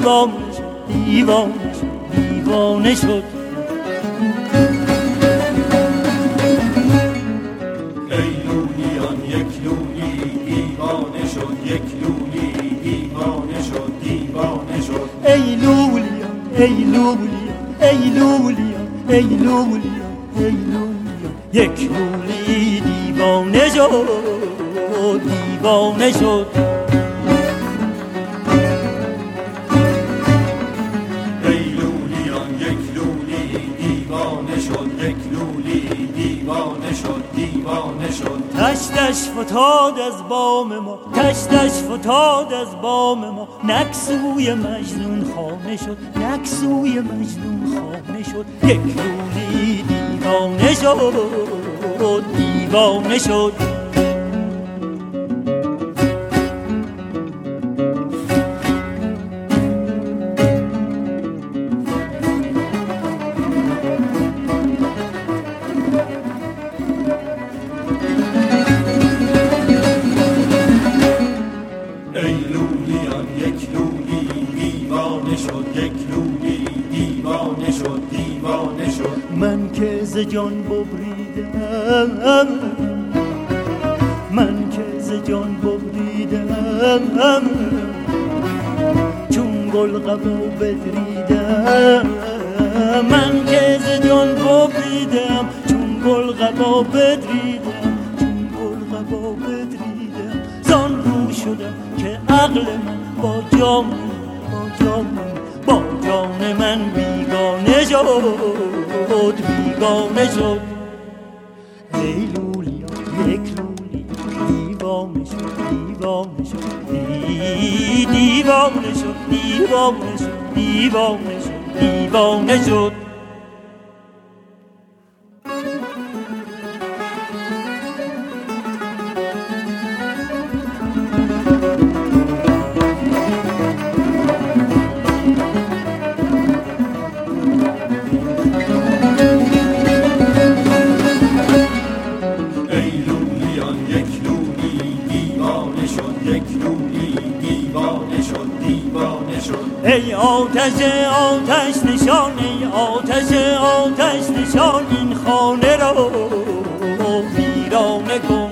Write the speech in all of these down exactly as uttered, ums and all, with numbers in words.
دیوانه شد دیوانه شد دیوانه شد. ای لولیان یک لولی دیوانه شد، یک لولی دیوانه شد دیوانه شد. ای لولیان ای لولیان ای لولیان ای لولیان ای لولیان یک لولی دیوانه شد دیوانه شد. ای لولیان یک لولی دیوانه شد، یک لولی دیوانه شد دیوانه شد. تشتش فتاد از بام ما، تشتش فتاد از بام ما، نکسوی مجنون خانه شد، نکسوی مجنون خانه شد. یک لولی دیوانه شد دیوانه شد. من که ز جان ببریدم، من که ز جان ببریدم، چون گل قبا بدریدم. من که ز جان ببریدم، چون گل قبا بدریدم، چون گل قبا بدریدم. زان رو شدم که عقل من با جان با جان با جان من بیگانه شد بیگانه شد. ای لولیان یک لولی دیوانه شد دیوانه شد دیوانه شد دیوانه شد دیوانه شد دیوانه شد. ای آتش آتش نشان، ای آتش آتش نشان، این خانه را ویرانه کن.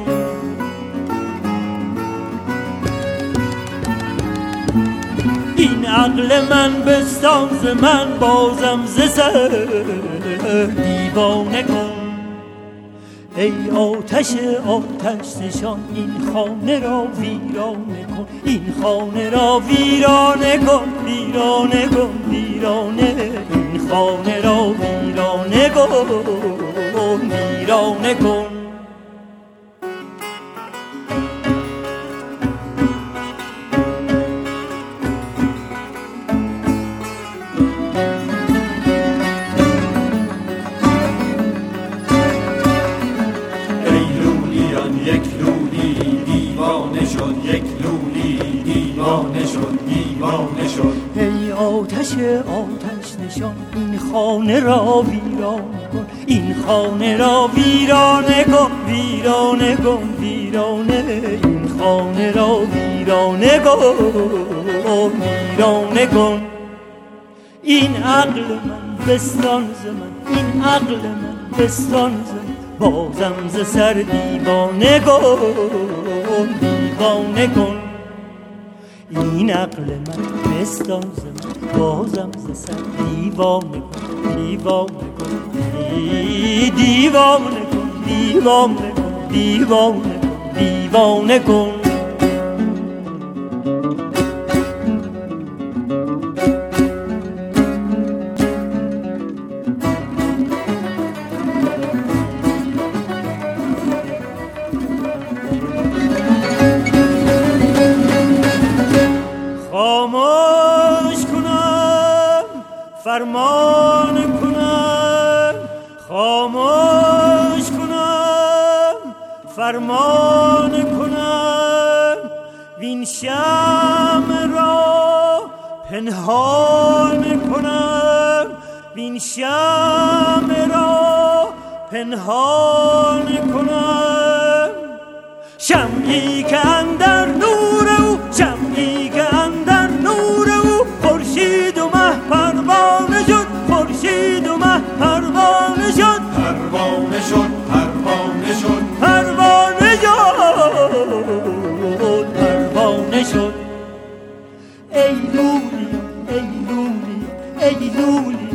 این عقل من بستان ز من، بازم ز سر دیوانه کن. ای آتش آتش نشان، این خانه را ویرانه کن، این خانه را ویرانه کن، ویرانه کن ویرانه. این خانه را ویرانه کن، ویرانه کن. یک لولی دیوانه شد، یک لولی دیوانه شد دیوانه شد. ای آتش آتش نشان، این خانه را ویرانه کن، این خانه را ویرانه کن، ویرانه کن ویرانه. این خانه را ویرانه کن، ویرانه کن. این عقل من بستان ز من، این عقل من بستان ز من، بازم ز سر دیوانه کن، دیوانه کن. این عقل من بستان ز من، بازم ز سر دیوانه کن، دیوانه کن دیوانه کن دیوانه کن دیوانه کن دیوانه کن. خاموش کنم فرمان کنم، خاموش کنم فرمان کنم. وین شمع را پنهان کنم، وین شمع را پنهان کنم. شمعی که اندر نور او، شمعی که اندر نور او خورشید پروانه شد پروانه شد پروانه شد پروانه شد پروانه شد ای لولی ای لولی ای لولی